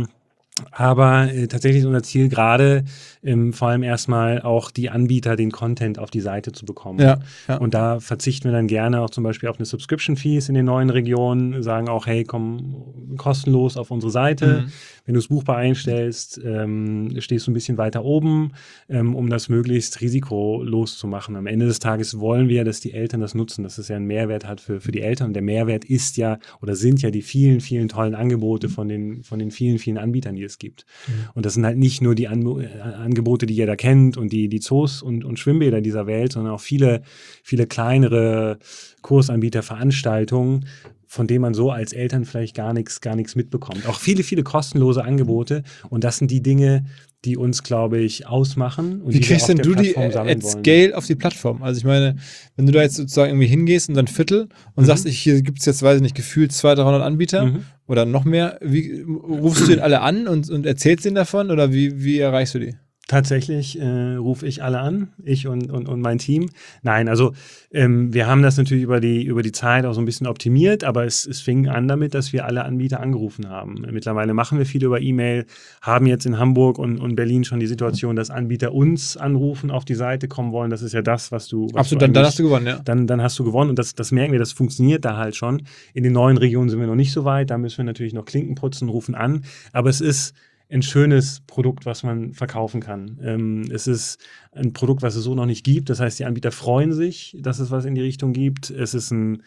S3: Aber tatsächlich ist unser Ziel gerade vor allem erstmal auch die Anbieter den Content auf die Seite zu bekommen.
S1: Ja.
S3: Und da verzichten wir dann gerne auch zum Beispiel auf eine Subscription-Fees in den neuen Regionen, sagen auch, hey, komm kostenlos auf unsere Seite. Wenn du es buchbar einstellst, stehst du ein bisschen weiter oben, um das möglichst risikolos zu machen. Am Ende des Tages wollen wir, dass die Eltern das nutzen, dass es ja einen Mehrwert hat für die Eltern. Und der Mehrwert ist ja oder sind ja die vielen, vielen tollen Angebote von den vielen, vielen Anbietern, die es gibt. Und das sind halt nicht nur die Angebote, die jeder kennt und die Zoos und Schwimmbäder dieser Welt, sondern auch viele, viele kleinere Kursanbieter, Veranstaltungen, von denen man so als Eltern vielleicht gar nichts mitbekommt. Auch viele, viele kostenlose Angebote. Und das sind die Dinge, die uns, glaube ich, ausmachen. Und
S1: wie kriegst denn du die at Scale auf die Plattform? Also ich meine, wenn du da jetzt sozusagen irgendwie hingehst und dann Viertel und sagst, hier gibt es jetzt, weiß ich nicht, gefühlt 200-300 Anbieter oder noch mehr, wie rufst du den alle an und erzählst denen davon oder wie erreichst du die?
S3: Tatsächlich rufe ich alle an, ich und mein Team. Nein, also wir haben das natürlich über die Zeit auch so ein bisschen optimiert, aber es fing an damit, dass wir alle Anbieter angerufen haben. Mittlerweile machen wir viel über E-Mail, haben jetzt in Hamburg und Berlin schon die Situation, dass Anbieter uns anrufen, auf die Seite kommen wollen. Das ist ja das, was du...
S1: Absolut, dann hast du gewonnen, ja.
S3: Dann hast du gewonnen und das merken wir, das funktioniert da halt schon. In den neuen Regionen sind wir noch nicht so weit, da müssen wir natürlich noch Klinken putzen, rufen an, aber es ist ein schönes Produkt, was man verkaufen kann. Es ist ein Produkt, was es so noch nicht gibt. Das heißt, die Anbieter freuen sich, dass es was in die Richtung gibt. Es ist ein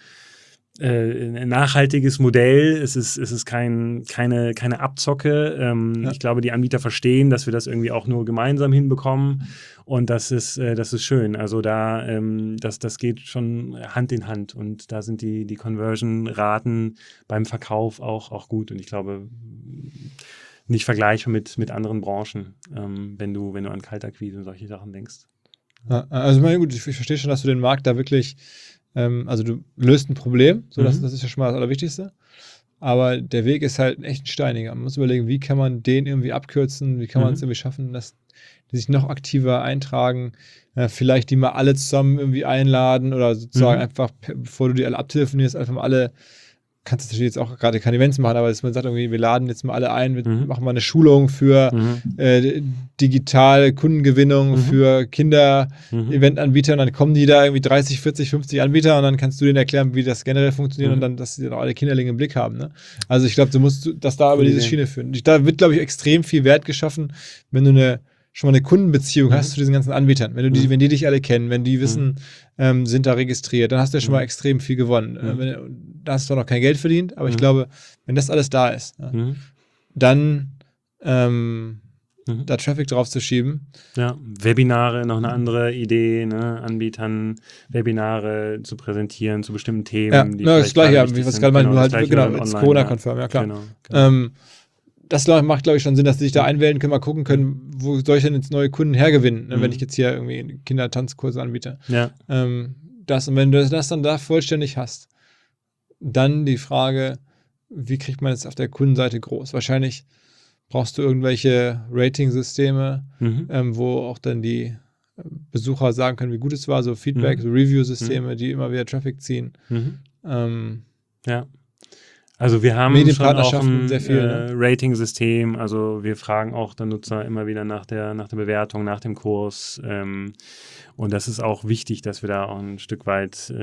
S3: nachhaltiges Modell. Es ist keine Abzocke. Ich glaube, die Anbieter verstehen, dass wir das irgendwie auch nur gemeinsam hinbekommen. Und das ist schön. Also das geht schon Hand in Hand. Und da sind die Conversion-Raten beim Verkauf auch gut. Und ich glaube, nicht vergleichbar mit anderen Branchen, wenn du an Kaltakquise und solche Sachen denkst.
S1: Ja, also gut, ich verstehe schon, dass du den Markt da wirklich, also du löst ein Problem, so das ist ja schon mal das Allerwichtigste, aber der Weg ist halt echt ein steiniger. Man muss überlegen, wie kann man den irgendwie abkürzen, wie kann man es irgendwie schaffen, dass die sich noch aktiver eintragen, vielleicht die mal alle zusammen irgendwie einladen oder sozusagen einfach, bevor du die alle abtelefonierst, einfach mal alle. Kannst du natürlich jetzt auch gerade keine Events machen, aber dass man sagt irgendwie, wir laden jetzt mal alle ein, wir machen mal eine Schulung für digitale Kundengewinnung für Kinder-Eventanbieter und dann kommen die da irgendwie 30, 40, 50 Anbieter und dann kannst du denen erklären, wie das generell funktioniert und dann, dass sie dann auch alle Kinderlinge im Blick haben. Ne? Also ich glaube, du musst das da über diese Schiene führen. Da wird, glaube ich, extrem viel Wert geschaffen, wenn du eine schon mal eine Kundenbeziehung hast zu diesen ganzen Anbietern. Wenn die dich alle kennen, wenn die wissen, sind da registriert, dann hast du ja schon mal extrem viel gewonnen. Da hast du noch kein Geld verdient, aber ich glaube, wenn das alles da ist, dann da Traffic drauf zu schieben.
S3: Ja, Webinare, noch eine andere Idee, ne? Anbietern, Webinare zu präsentieren zu bestimmten Themen.
S1: Ja, das gleiche, wie was gerade meinte, nur halt, jetzt Corona-konform, ja klar. Genau. Das macht, glaube ich, schon Sinn, dass sie sich da einwählen können, mal gucken können, wo soll ich denn jetzt neue Kunden hergewinnen, wenn ich jetzt hier irgendwie Kindertanzkurse anbiete. Ja. Und wenn du das dann da vollständig hast, dann die Frage, wie kriegt man das auf der Kundenseite groß? Wahrscheinlich brauchst du irgendwelche Rating-Systeme, wo auch dann die Besucher sagen können, wie gut es war, so Feedback, so Review-Systeme, die immer wieder Traffic ziehen.
S3: Ja. Also wir haben schon auch ein sehr viel, Rating-System, also wir fragen auch den Nutzer immer wieder nach der Bewertung, nach dem Kurs, und das ist auch wichtig, dass wir da auch ein Stück weit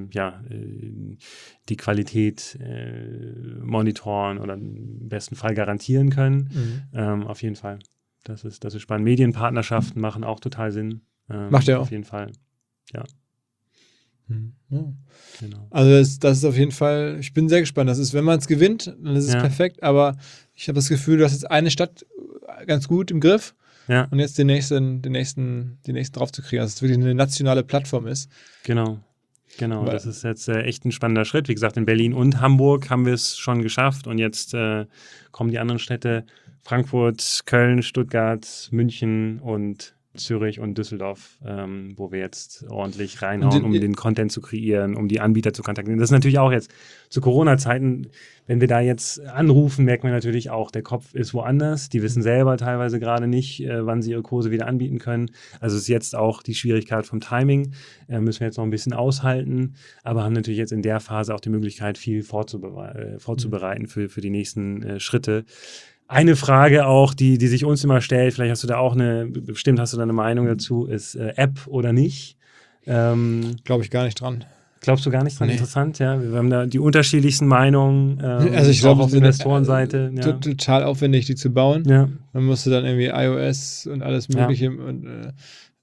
S3: die Qualität monitoren oder im besten Fall garantieren können. Auf jeden Fall. Das ist spannend. Medienpartnerschaften machen auch total Sinn.
S1: Macht ja auch.
S3: Auf jeden Fall, ja.
S1: Ja. Genau. Also das ist auf jeden Fall, ich bin sehr gespannt. Das ist, wenn man es gewinnt, dann ist es perfekt, aber ich habe das Gefühl, du hast jetzt eine Stadt ganz gut im Griff und jetzt den nächsten drauf zu kriegen, dass es wirklich eine nationale Plattform ist.
S3: Genau. Das ist jetzt echt ein spannender Schritt. Wie gesagt, in Berlin und Hamburg haben wir es schon geschafft und jetzt kommen die anderen Städte, Frankfurt, Köln, Stuttgart, München und Zürich und Düsseldorf, wo wir jetzt ordentlich reinhauen, um den Content zu kreieren, um die Anbieter zu kontaktieren. Das ist natürlich auch jetzt zu Corona-Zeiten, wenn wir da jetzt anrufen, merken wir natürlich auch, der Kopf ist woanders. Die wissen selber teilweise gerade nicht, wann sie ihre Kurse wieder anbieten können. Also ist jetzt auch die Schwierigkeit vom Timing. Müssen wir jetzt noch ein bisschen aushalten, aber haben natürlich jetzt in der Phase auch die Möglichkeit, viel vorzubereiten für die nächsten Schritte. Eine Frage auch, die sich uns immer stellt, vielleicht hast du da eine Meinung dazu, ist App oder nicht?
S1: Glaube ich gar nicht dran.
S3: Glaubst du gar nicht dran? Nee. Interessant, ja. Wir haben da die unterschiedlichsten Meinungen,
S1: also ich glaube,
S3: auf Investorenseite.
S1: Total aufwendig, die zu bauen. Ja. Man musste dann irgendwie iOS und alles Mögliche und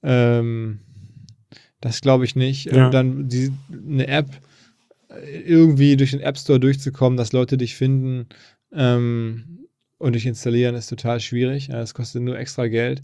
S1: das glaube ich nicht. Ja. Und dann eine App irgendwie durch den App Store durchzukommen, dass Leute dich finden, und dich installieren ist total schwierig. Das kostet nur extra Geld.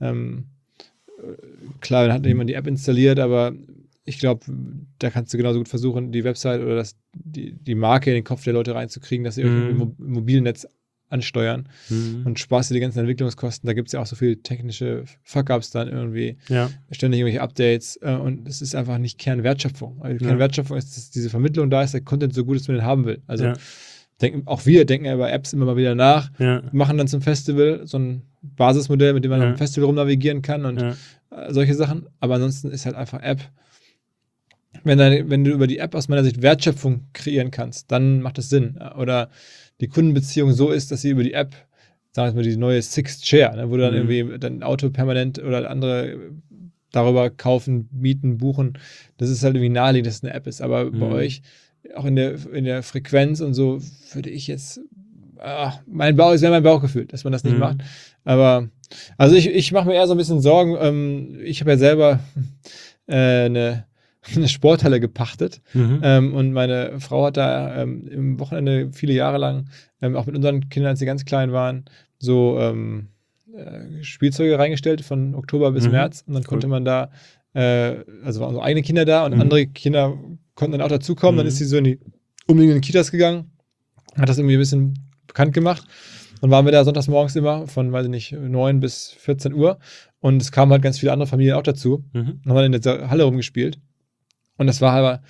S1: Klar, dann hat jemand die App installiert, aber ich glaube, da kannst du genauso gut versuchen, die Website oder die Marke in den Kopf der Leute reinzukriegen, dass sie irgendwie ein Mobilnetz ansteuern und sparst dir die ganzen Entwicklungskosten. Da gibt es ja auch so viele technische Fuck-Ups dann irgendwie. Ja. Ständig irgendwelche Updates und es ist einfach nicht Kernwertschöpfung. Also Kernwertschöpfung ist, dass diese Vermittlung da ist, der Content so gut ist, wie man den haben will. Also auch wir denken ja über Apps immer mal wieder nach, machen dann zum Festival so ein Basismodell, mit dem man am Festival rumnavigieren kann und solche Sachen. Aber ansonsten ist halt einfach App. Wenn du über die App aus meiner Sicht Wertschöpfung kreieren kannst, dann macht das Sinn. Oder die Kundenbeziehung so ist, dass sie über die App, sagen wir mal, die neue Sixth Chair, ne, wo du dann irgendwie dein Auto permanent oder andere darüber kaufen, mieten, buchen, das ist halt irgendwie naheliegend, dass es eine App ist. Aber bei euch auch in der Frequenz und so würde ich jetzt, es wäre mein Bauchgefühl, dass man das nicht macht. Aber, also ich mache mir eher so ein bisschen Sorgen. Ich habe ja selber eine Sporthalle gepachtet und meine Frau hat da im Wochenende viele Jahre lang, auch mit unseren Kindern, als sie ganz klein waren, so Spielzeuge reingestellt von Oktober bis März und dann konnte man da, also waren so eigene Kinder da und andere Kinder konnten dann auch dazukommen. Dann ist sie so in die umliegenden Kitas gegangen, hat das irgendwie ein bisschen bekannt gemacht. Dann waren wir da sonntags morgens immer von, 9 bis 14 Uhr und es kamen halt ganz viele andere Familien auch dazu. Dann haben wir in der Halle rumgespielt. Und das war aber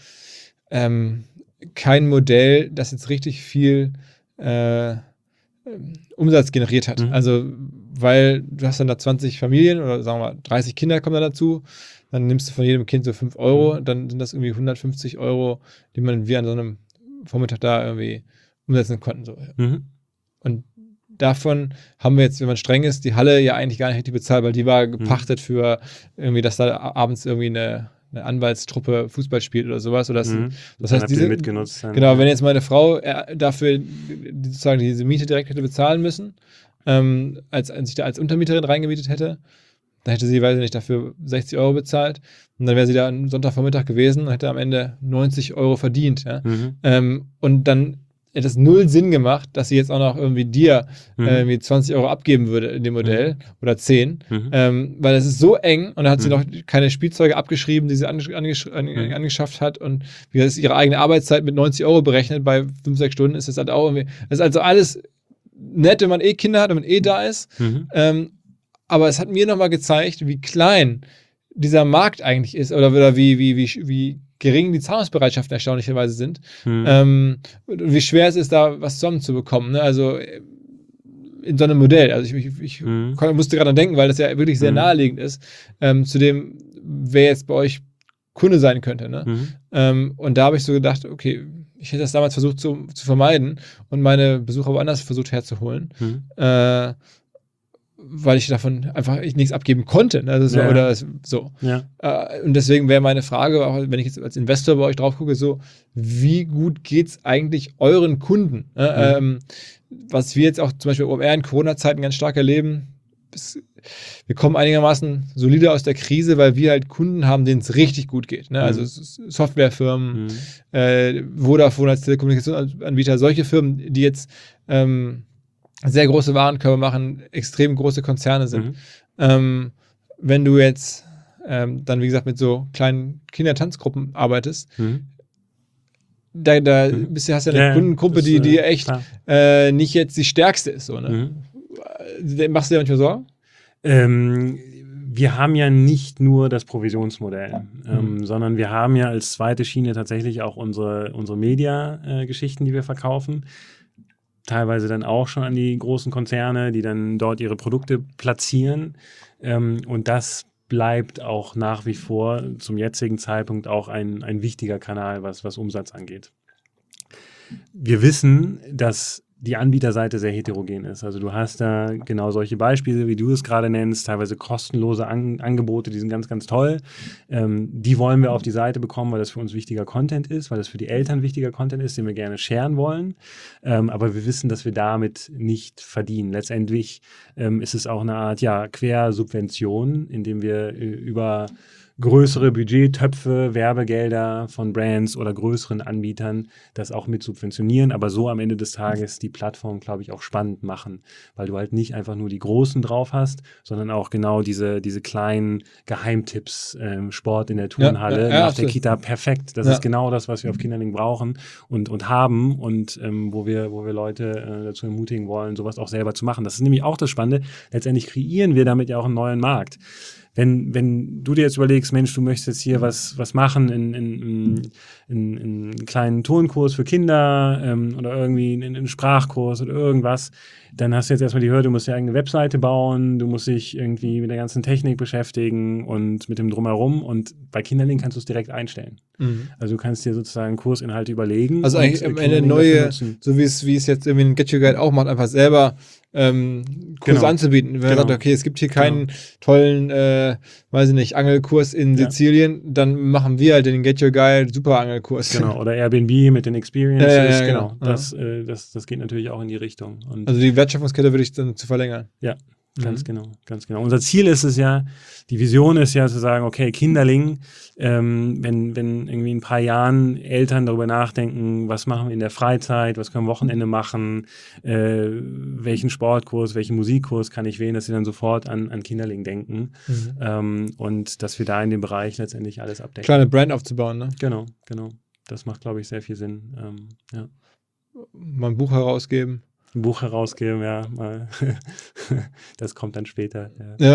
S1: kein Modell, das jetzt richtig viel Umsatz generiert hat. Also, weil du hast dann da 20 Familien oder sagen wir mal 30 Kinder kommen da dazu, dann nimmst du von jedem Kind so 5 Euro, dann sind das irgendwie 150 Euro, die wir an so einem Vormittag da irgendwie umsetzen konnten. So. Und davon haben wir jetzt, wenn man streng ist, die Halle ja eigentlich gar nicht richtig bezahlt, weil die war gepachtet für irgendwie, dass da abends irgendwie eine Anwaltstruppe Fußball spielt oder sowas. Oder das heißt, diese
S3: mitgenutzt.
S1: Genau, wenn jetzt meine Frau dafür sozusagen diese Miete direkt hätte bezahlen müssen, als ich da als Untermieterin reingemietet hätte. Dann hätte sie, weiß ich nicht, dafür 60 € bezahlt. Und dann wäre sie da am Sonntagvormittag gewesen und hätte am Ende 90 € verdient. Ja? Und dann hätte es null Sinn gemacht, dass sie jetzt auch noch irgendwie dir irgendwie 20 € abgeben würde in dem Modell oder 10. Weil es ist so eng und da hat sie noch keine Spielzeuge abgeschrieben, die sie angeschafft hat. Und wie gesagt, ist ihre eigene Arbeitszeit mit 90 € berechnet. Bei 5-6 Stunden ist das halt auch irgendwie. Das ist also alles nett, wenn man Kinder hat und man da ist. Aber es hat mir nochmal gezeigt, wie klein dieser Markt eigentlich ist oder wie gering die Zahlungsbereitschaften erstaunlicherweise sind. Wie schwer es ist, da was zusammenzubekommen. Ne? Also in so einem Modell. Also ich musste gerade denken, weil das ja wirklich sehr naheliegend ist, zu dem, wer jetzt bei euch Kunde sein könnte. Ne? Und da habe ich so gedacht, okay, ich hätte das damals versucht zu vermeiden und meine Besucher woanders versucht herzuholen. Weil ich davon einfach nichts abgeben konnte. Ne? Also oder so. Ja. Und deswegen wäre meine Frage, auch wenn ich jetzt als Investor bei euch drauf gucke, so, wie gut geht es eigentlich euren Kunden? Was wir jetzt auch zum Beispiel OMR in Corona-Zeiten ganz stark erleben, wir kommen einigermaßen solide aus der Krise, weil wir halt Kunden haben, denen es richtig gut geht. Ne? Also Softwarefirmen, Vodafone als Telekommunikationsanbieter, solche Firmen, die jetzt sehr große Warenkörbe machen, extrem große Konzerne sind. Wenn du jetzt dann, wie gesagt, mit so kleinen Kindertanzgruppen arbeitest, da hast du ja eine Kundengruppe, die echt nicht jetzt die stärkste ist. So, ne? Machst du dir manchmal Sorgen?
S3: Wir haben ja nicht nur das Provisionsmodell, sondern wir haben ja als zweite Schiene tatsächlich auch unsere Media-Geschichten, die wir verkaufen. Teilweise dann auch schon an die großen Konzerne, die dann dort ihre Produkte platzieren. Und das bleibt auch nach wie vor zum jetzigen Zeitpunkt auch ein wichtiger Kanal, was Umsatz angeht. Wir wissen, dass die Anbieterseite sehr heterogen ist. Also du hast da genau solche Beispiele, wie du es gerade nennst, teilweise kostenlose Angebote, die sind ganz, ganz toll. Die wollen wir auf die Seite bekommen, weil das für uns wichtiger Content ist, weil das für die Eltern wichtiger Content ist, den wir gerne sharen wollen. Aber wir wissen, dass wir damit nicht verdienen. Letztendlich ist es auch eine Art Quersubvention, indem wir über größere Budgettöpfe, Werbegelder von Brands oder größeren Anbietern das auch mit subventionieren, aber so am Ende des Tages die Plattform, glaube ich, auch spannend machen, weil du halt nicht einfach nur die Großen drauf hast, sondern auch genau diese kleinen Geheimtipps, Sport in der Turnhalle, nach der Kita, perfekt. Das ist genau das, was wir auf Kinderling brauchen und haben und wo wir Leute dazu ermutigen wollen, sowas auch selber zu machen. Das ist nämlich auch das Spannende. Letztendlich kreieren wir damit ja auch einen neuen Markt. Wenn du dir jetzt überlegst, Mensch, du möchtest jetzt hier was machen in einen kleinen Turnkurs für Kinder oder irgendwie einen Sprachkurs oder irgendwas, dann hast du jetzt erstmal die Hürde, du musst dir eigene Webseite bauen, du musst dich irgendwie mit der ganzen Technik beschäftigen und mit dem Drumherum und bei Kinderling kannst du es direkt einstellen. Also du kannst dir sozusagen Kursinhalte überlegen.
S1: Also eigentlich am Ende neue, so wie es jetzt irgendwie ein Get Your Guide auch macht, einfach selber Kurse anzubieten. Wenn man sagt, okay, es gibt hier keinen tollen, weiß ich nicht, Angelkurs in Sizilien, dann machen wir halt den Get Your Guide super Angelkurs.
S3: Genau, oder Airbnb mit den Experiences, genau. Das geht natürlich auch in die Richtung. Und
S1: also die Wertschöpfungskette würde ich dann zu verlängern.
S3: Ja, ganz genau. Unser Ziel ist es ja, die Vision ist ja zu sagen, okay, Kinderling, wenn irgendwie in ein paar Jahren Eltern darüber nachdenken, was machen wir in der Freizeit, was können wir am Wochenende machen, welchen Sportkurs, welchen Musikkurs kann ich wählen, dass sie dann sofort an Kinderling denken und dass wir da in dem Bereich letztendlich alles abdecken.
S1: Kleine Brand aufzubauen, ne?
S3: Genau. Das macht, glaube ich, sehr viel Sinn.
S1: Mal ein Buch herausgeben.
S3: Mal. Das kommt dann später.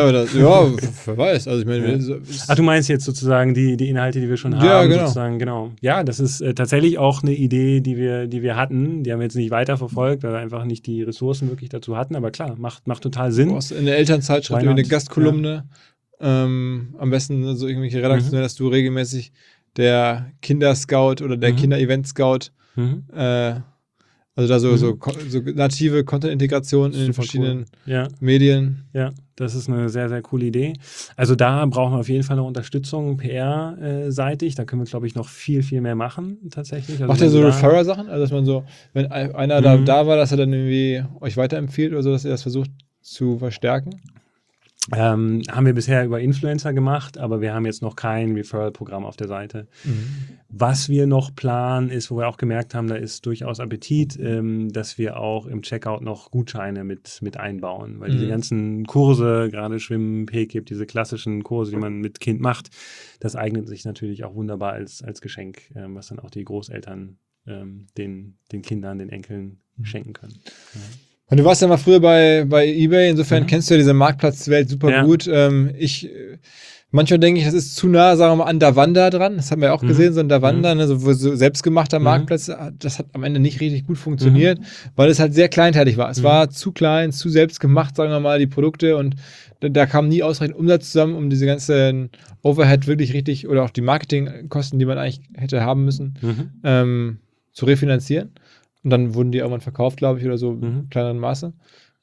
S1: Wer weiß. Also ich meine,
S3: du meinst jetzt sozusagen die Inhalte, die wir schon haben?
S1: Ja, genau.
S3: Sozusagen, genau. Ja, das ist tatsächlich auch eine Idee, die wir hatten. Die haben wir jetzt nicht weiterverfolgt, weil wir einfach nicht die Ressourcen wirklich dazu hatten. Aber klar, macht total Sinn.
S1: Du hast in der Elternzeitschrift eine Gastkolumne. Am besten so irgendwelche Redaktionen, dass du regelmäßig der Kinderscout oder der Kinder-Event-Scout Also da so native Content-Integration in den verschiedenen Medien.
S3: Ja, das ist eine sehr, sehr coole Idee. Also da brauchen wir auf jeden Fall noch Unterstützung PR-seitig. Da können wir, glaube ich, noch viel, viel mehr machen tatsächlich. Also
S1: macht ihr so Referrer-Sachen? Also dass man so, wenn einer da war, dass er dann irgendwie euch weiterempfiehlt oder so, dass ihr das versucht zu verstärken?
S3: Haben wir bisher über Influencer gemacht, aber wir haben jetzt noch kein Referral-Programm auf der Seite. Was wir noch planen ist, wo wir auch gemerkt haben, da ist durchaus Appetit, dass wir auch im Checkout noch Gutscheine mit einbauen, weil diese ganzen Kurse, gerade Schwimmen, PKIP, diese klassischen Kurse, die man mit Kind macht, das eignet sich natürlich auch wunderbar als Geschenk, was dann auch die Großeltern den Kindern, den Enkeln schenken können. Ja.
S1: Und du warst ja mal früher bei eBay, insofern kennst du ja diese Marktplatzwelt super gut. Manchmal denke ich, das ist zu nah, sagen wir mal, an Davanda dran. Das haben wir ja auch gesehen, so ein Davanda, ne, so selbstgemachter Marktplatz. Das hat am Ende nicht richtig gut funktioniert, weil es halt sehr kleinteilig war. Es war zu klein, zu selbstgemacht, sagen wir mal, die Produkte, und da kam nie ausreichend Umsatz zusammen, um diese ganzen Overhead wirklich richtig, oder auch die Marketingkosten, die man eigentlich hätte haben müssen, zu refinanzieren. Und dann wurden die irgendwann verkauft, glaube ich, oder so in kleineren Maße.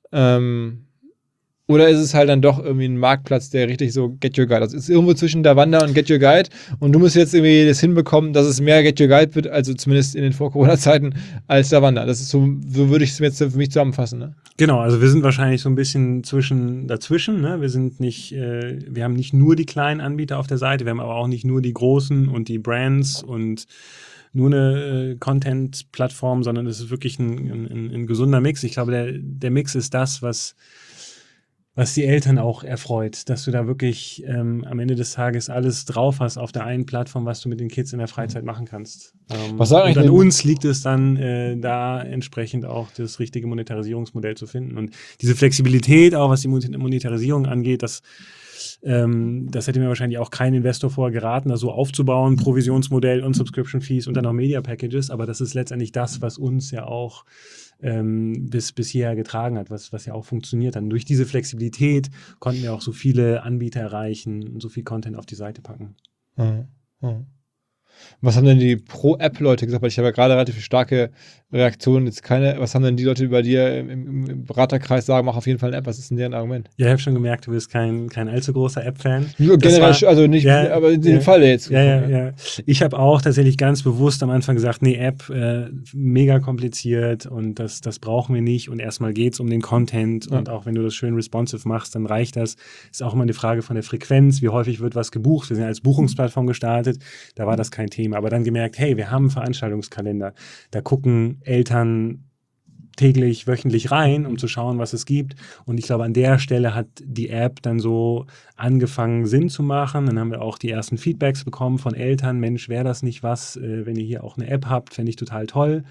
S1: Oder ist es halt dann doch irgendwie ein Marktplatz, der richtig so Get Your Guide, also es ist irgendwo zwischen Davanda und Get Your Guide, und du musst jetzt irgendwie das hinbekommen, dass es mehr Get Your Guide wird, also zumindest in den Vor-Corona-Zeiten, als Davanda. Das ist so würde ich es jetzt für mich zusammenfassen, ne?
S3: Genau, also wir sind wahrscheinlich so ein bisschen dazwischen, ne? Wir haben nicht nur die kleinen Anbieter auf der Seite, wir haben aber auch nicht nur die großen und die Brands und nur eine Content-Plattform, sondern es ist wirklich ein gesunder Mix. Ich glaube, der Mix ist das, was die Eltern auch erfreut, dass du da wirklich am Ende des Tages alles drauf hast auf der einen Plattform, was du mit den Kids in der Freizeit machen kannst.
S1: Was sagen
S3: und an uns liegt es dann, da entsprechend auch das richtige Monetarisierungsmodell zu finden. Und diese Flexibilität, auch was die Monetarisierung angeht, das hätte mir wahrscheinlich auch kein Investor vorher geraten, das so aufzubauen, Provisionsmodell und Subscription Fees und dann noch Media Packages, aber das ist letztendlich das, was uns ja auch bis hierher getragen hat, was ja auch funktioniert hat. Und durch diese Flexibilität konnten wir auch so viele Anbieter erreichen und so viel Content auf die Seite packen.
S1: Was haben denn die Pro-App-Leute gesagt? Weil ich habe ja gerade relativ starke Reaktionen, jetzt keine. Was haben denn die Leute bei dir im Beraterkreis sagen, mach auf jeden Fall eine App? Was ist denn deren Argument?
S3: Ja, ich habe schon gemerkt, du bist kein allzu großer App-Fan.
S1: Generell, also nicht, aber in dem Fall jetzt.
S3: Ja. Ich habe auch tatsächlich ganz bewusst am Anfang gesagt, nee, App, mega kompliziert und das brauchen wir nicht, und erstmal geht's um den Content und auch wenn du das schön responsive machst, dann reicht das. Ist auch immer eine Frage von der Frequenz, wie häufig wird was gebucht. Wir sind als Buchungsplattform gestartet, da war das kein Thema, aber dann gemerkt, hey, wir haben einen Veranstaltungskalender, da gucken Eltern täglich, wöchentlich rein, um zu schauen, was es gibt. Und ich glaube, an der Stelle hat die App dann so angefangen, Sinn zu machen. Dann haben wir auch die ersten Feedbacks bekommen von Eltern. Mensch, wäre das nicht was, wenn ihr hier auch eine App habt, fände ich total toll.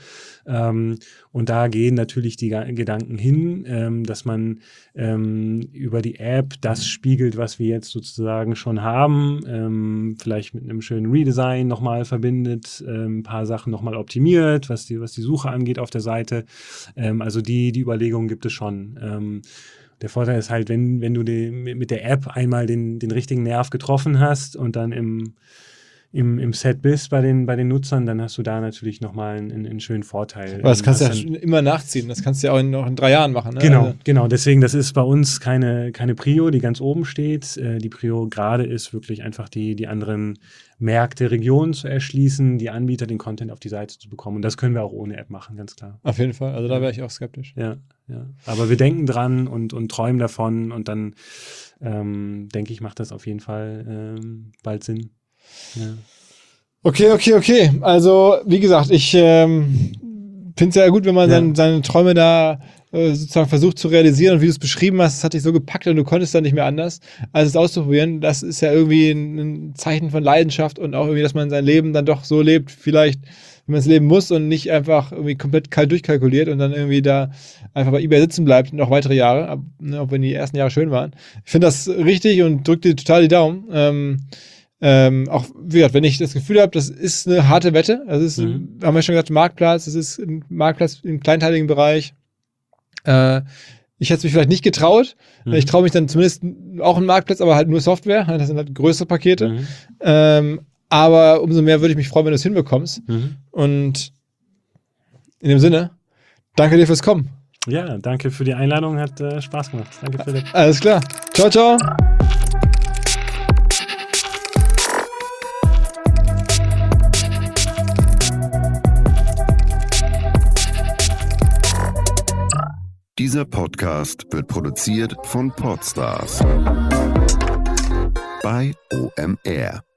S3: Und da gehen natürlich die Gedanken hin, dass man über die App das spiegelt, was wir jetzt sozusagen schon haben, vielleicht mit einem schönen Redesign nochmal verbindet, ein paar Sachen nochmal optimiert, was die Suche angeht auf der Seite. Also die Überlegung gibt es schon. Der Vorteil ist halt, wenn du mit der App einmal den richtigen Nerv getroffen hast und dann im Set bist bei den Nutzern, dann hast du da natürlich nochmal einen schönen Vorteil.
S1: Aber das kannst du ja immer nachziehen. Das kannst du ja auch noch in 3 Jahren machen. Ne?
S3: Genau. Deswegen, das ist bei uns keine Prio, die ganz oben steht. Die Prio gerade ist wirklich einfach die anderen Märkte, Regionen zu erschließen, die Anbieter, den Content auf die Seite zu bekommen. Und das können wir auch ohne App machen, ganz klar.
S1: Auf jeden Fall. Also da wäre ich auch skeptisch.
S3: Ja. Aber wir denken dran und träumen davon, und dann denke ich, macht das auf jeden Fall bald Sinn. Ja.
S1: Okay. Also, wie gesagt, ich finde es ja gut, wenn man seine Träume da sozusagen versucht zu realisieren, und wie du es beschrieben hast, das hat dich so gepackt und du konntest dann nicht mehr anders, als es auszuprobieren. Das ist ja irgendwie ein Zeichen von Leidenschaft und auch irgendwie, dass man sein Leben dann doch so lebt, vielleicht, wie man es leben muss, und nicht einfach irgendwie komplett kalt durchkalkuliert und dann irgendwie da einfach bei eBay sitzen bleibt, noch weitere Jahre, auch wenn die ersten Jahre schön waren. Ich finde das richtig und drücke dir total die Daumen. Auch, wie gesagt, wenn ich das Gefühl habe, das ist eine harte Wette, das ist, haben wir schon gesagt, Marktplatz, das ist ein Marktplatz im kleinteiligen Bereich. Ich hätte es mich vielleicht nicht getraut. Ich traue mich dann zumindest auch einen Marktplatz, aber halt nur Software. Das sind halt größere Pakete. Aber umso mehr würde ich mich freuen, wenn du es hinbekommst. Und in dem Sinne, Danke dir fürs Kommen.
S3: Ja, danke für die Einladung, hat Spaß gemacht. Danke, Philipp.
S1: Alles klar. Ciao, ciao.
S4: Dieser Podcast wird produziert von Podstars bei OMR.